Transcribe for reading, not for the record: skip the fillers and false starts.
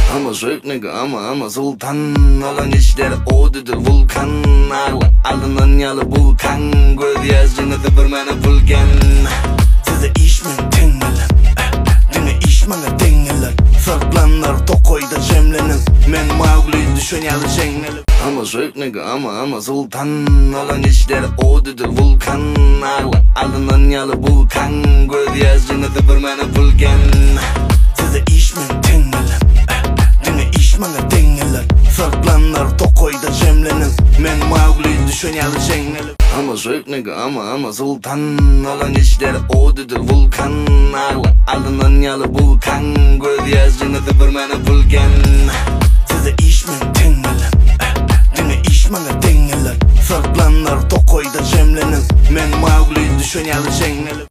I'm a Drake nigga, I'm a sultan. Olan işler odudur vulkan. Alından yalı vulkan. Göz yaşınızı bir mene vulkan. Size iş mi tengeler? Dine iş mana dengeler. Sarplanlar tokoyda cemlenir. Men Mowgli düşen yalı şengeler. I'm a Drake nigga, I'm a sultan. Olan işler odudur vulkan. Alından yalı vulkan. Göz yaşınızı bir mene vulkan. Size iş mi tengeler? Mana dengeler. Sarplanlar tokoyda cemlenir. Men Mowgli düşen yalı şengeler. I'm a Drake nigga, I'm a sultan. Olan işler odudur vulkan. Alından yalı vulkan. Göz yaşınızı bir mene vulkan. Size iş mi tengeler? Dine iş mana dengeler. Sarplanlar tokoyda cemlenir. Men Mowgli düşen yalı şengeler.